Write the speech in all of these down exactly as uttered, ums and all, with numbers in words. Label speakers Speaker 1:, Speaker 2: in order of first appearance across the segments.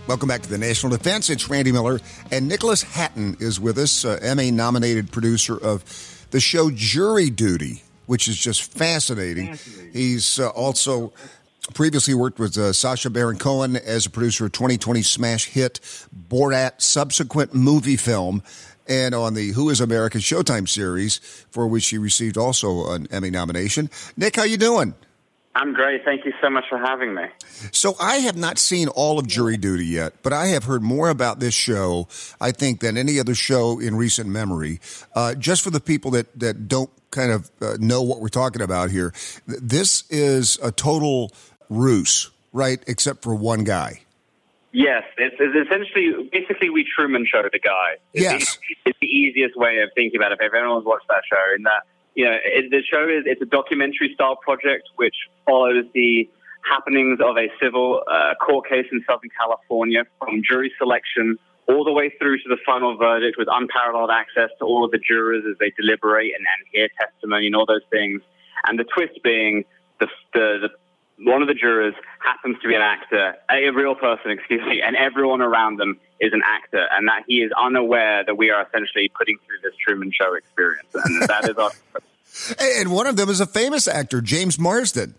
Speaker 1: Welcome back to the National Defense. It's Randy Miller, and Nicholas Hatton is with us, uh, Emmy-nominated producer of the show Jury Duty, which is just fascinating. fascinating. He's uh, also previously worked with uh, Sacha Baron Cohen as a producer of twenty twenty smash hit Borat subsequent movie film, and on the Who is America Showtime series, for which he received also an Emmy nomination. Nick, how you doing?
Speaker 2: I'm great. Thank you so much for having me.
Speaker 1: So I have not seen all of Jury Duty yet, but I have heard more about this show, I think, than any other show in recent memory. Uh, just for the people that, that don't kind of uh, know what we're talking about here, this is a total ruse, right, except for one guy.
Speaker 2: Yes, it's, it's essentially, basically we Truman Showed the guy. It's
Speaker 1: yes.
Speaker 2: The, it's the easiest way of thinking about it, if everyone's watched that show, in that, you know, it, the show is, it's a documentary-style project which follows the happenings of a civil uh, court case in Southern California, from jury selection all the way through to the final verdict, with unparalleled access to all of the jurors as they deliberate and, and hear testimony and all those things. And the twist being the, the, the one of the jurors happens to be an actor, a real person, excuse me, and everyone around them is an actor, and that he is unaware that we are essentially putting through this Truman Show experience. And that is our...
Speaker 1: And one of them is a famous actor, James Marsden.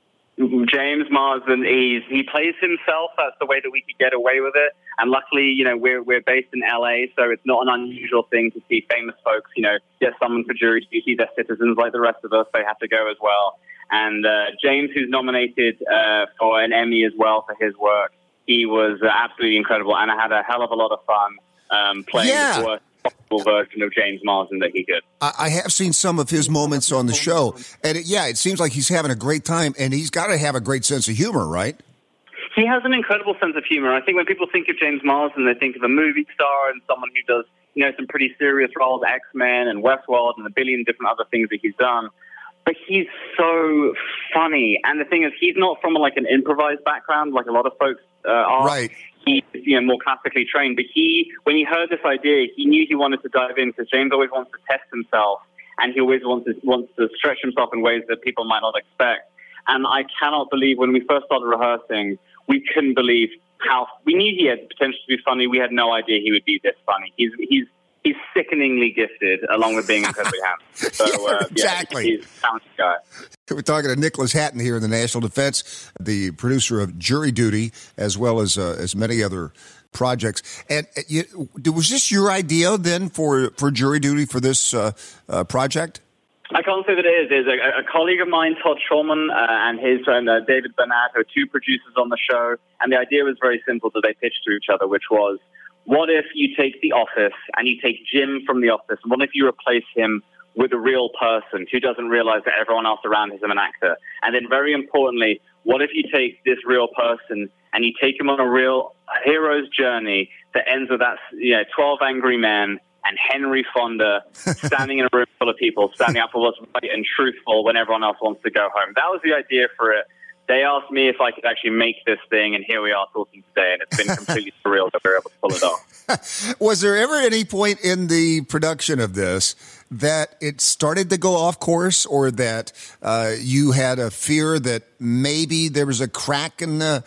Speaker 2: James Marsden, he's, he plays himself. That's the way that we could get away with it. And luckily, you know, we're we're based in L A, so it's not an unusual thing to see famous folks, you know, get summoned for jury duty. They're citizens like the rest of us. They have to go as well. And uh, James, who's nominated uh, for an Emmy as well for his work, he was uh, absolutely incredible. And I had a hell of a lot of fun um, playing
Speaker 1: yeah.
Speaker 2: the worst possible version of James Marsden that he could.
Speaker 1: I have seen some of his moments on the show, and it, yeah, it seems like he's having a great time, and he's got to have a great sense of humor, right?
Speaker 2: He has an incredible sense of humor. I think when people think of James Marsden, they think of a movie star and someone who does, you know, some pretty serious roles, X-Men and Westworld and a billion different other things that he's done. But he's so funny, and the thing is, he's not from like an improvised background like a lot of folks uh, are.
Speaker 1: Right.
Speaker 2: He's, you know, more classically trained, but he, when he heard this idea, he knew he wanted to dive in, because James always wants to test himself, and he always wants to, wants to stretch himself in ways that people might not expect. And I cannot believe, when we first started rehearsing, we couldn't believe how, we knew he had potential to be funny. We had no idea he would be this funny. He's, he's, he's sickeningly gifted, along with being incredibly handsome. So,
Speaker 1: yeah,
Speaker 2: uh,
Speaker 1: exactly.
Speaker 2: Yeah, he's a talented guy.
Speaker 1: We're talking to Nicholas Hatton here in the National Defense, the producer of Jury Duty, as well as uh, as many other projects. And uh, you, was this your idea then for, for Jury Duty for this uh, uh, project?
Speaker 2: I can't say that it is. There's a, a colleague of mine, Todd Shulman, uh, and his friend uh, David Bernard, who are two producers on the show. And the idea was very simple that they pitched to each other, which was, what if you take The Office and you take Jim from The Office, and what if you replace him with a real person who doesn't realize that everyone else around is an actor? And then, very importantly, what if you take this real person and you take him on a real hero's journey that ends with that, you know, twelve Angry Men and Henry Fonda standing in a room full of people, standing up for what's right and truthful when everyone else wants to go home. That was the idea for it. They asked me if I could actually make this thing, and here we are talking today, and it's been completely surreal that we were able to pull it off.
Speaker 1: Was there ever any point in the production of this that it started to go off course, or that uh, you had a fear that maybe there was a crack in the,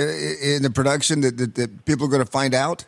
Speaker 1: in the production that, that, that people are going to find out?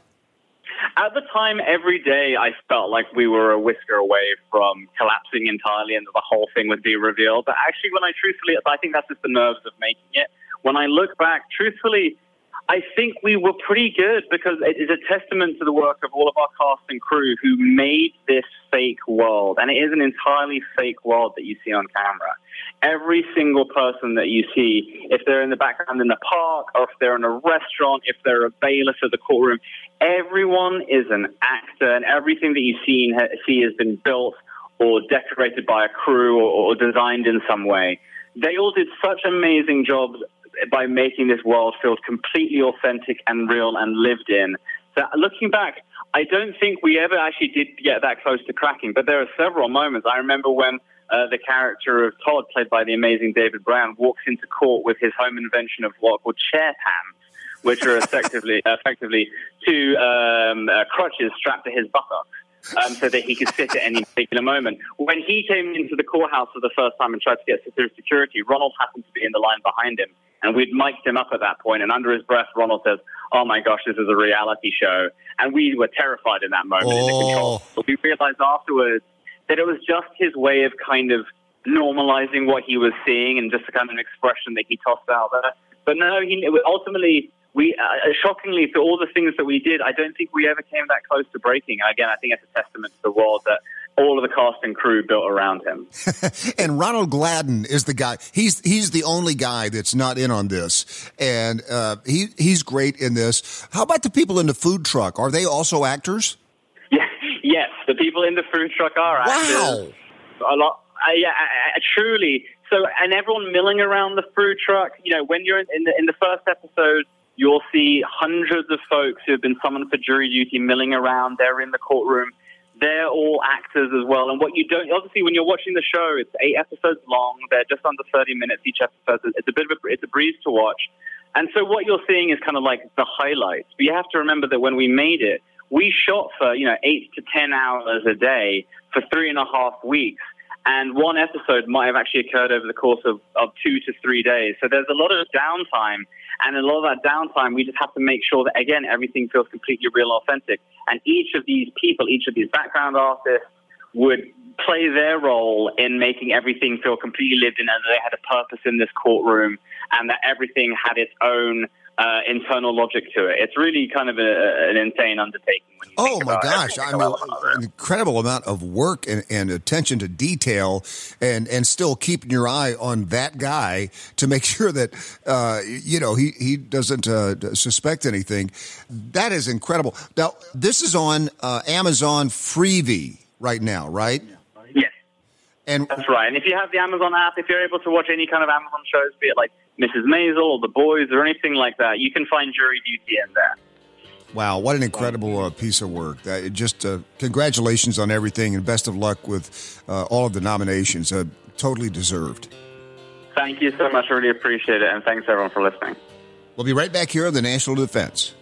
Speaker 2: At the time, every day, I felt like we were a whisker away from collapsing entirely and the whole thing would be revealed. But actually, when I truthfully, I think that's just the nerves of making it. When I look back, truthfully, I think we were pretty good, because it is a testament to the work of all of our cast and crew who made this fake world. And it is an entirely fake world that you see on camera. Every single person that you see, if they're in the background in the park, or if they're in a restaurant, if they're a bailiff at the courtroom, everyone is an actor, and everything that you see, see has been built or decorated by a crew or, or designed in some way. They all did such amazing jobs by making this world feel completely authentic and real and lived in. So looking back, I don't think we ever actually did get that close to cracking, but there are several moments. I remember when uh, the character of Todd, played by the amazing David Brown, walks into court with his home invention of what are called chair pants, which are effectively, effectively two um, uh, crutches strapped to his buttocks. um, so that he could sit at any particular moment. When he came into the courthouse for the first time and tried to get through security, Ronald happened to be in the line behind him, and we'd mic'd him up at that point, and under his breath, Ronald says, "Oh my gosh, this is a reality show." And we were terrified in that moment
Speaker 1: oh.
Speaker 2: in the control. But we realized afterwards that it was just his way of kind of normalizing what he was seeing and just a kind of an expression that he tossed out there. But no, he ultimately, we uh, shockingly, for all the things that we did, I don't think we ever came that close to breaking. Again, I think it's a testament to the world that all of the cast and crew built around him.
Speaker 1: And Ronald Gladden is the guy. He's he's the only guy that's not in on this, and uh, he he's great in this. How about the people in the food truck? Are they also actors?
Speaker 2: Yeah, yes, the people in the food truck are actors.
Speaker 1: Wow,
Speaker 2: a lot. Uh, yeah, I, I, truly. So, and everyone milling around the food truck. You know, when you're in, in the in the first episode, you'll see hundreds of folks who have been summoned for jury duty milling around. They're in the courtroom. They're all actors as well. And what you don't, obviously, when you're watching the show, it's eight episodes long. They're just under thirty minutes each episode. It's a bit of a, it's a breeze to watch. And so what you're seeing is kind of like the highlights. But you have to remember that when we made it, we shot for, you know, eight to ten hours a day for three and a half weeks. And one episode might have actually occurred over the course of, of two to three days. So there's a lot of downtime. And a lot of that downtime, we just have to make sure that, again, everything feels completely real and authentic. And each of these people, each of these background artists would play their role in making everything feel completely lived in, and that they had a purpose in this courtroom, and that everything had its own uh, internal logic to it. It's really kind of a, an insane undertaking. When you
Speaker 1: oh,
Speaker 2: think
Speaker 1: my
Speaker 2: about
Speaker 1: gosh. I mean, an incredible amount of work and, and attention to detail, and, and still keeping your eye on that guy to make sure that, uh, you know, he, he doesn't uh, suspect anything. That is incredible. Now, this is on uh, Amazon Freevee right now, right?
Speaker 2: Yes.
Speaker 1: And
Speaker 2: that's right. And if you have the Amazon app, if you're able to watch any kind of Amazon shows, be it like Missus Maisel or The Boys or anything like that, you can find Jury Duty in there.
Speaker 1: Wow, what an incredible uh, piece of work. Uh, just uh, congratulations on everything, and best of luck with uh, all of the nominations. Uh, totally deserved.
Speaker 2: Thank you so much. I really appreciate it, and thanks, everyone, for listening.
Speaker 1: We'll be right back here on the National Defense.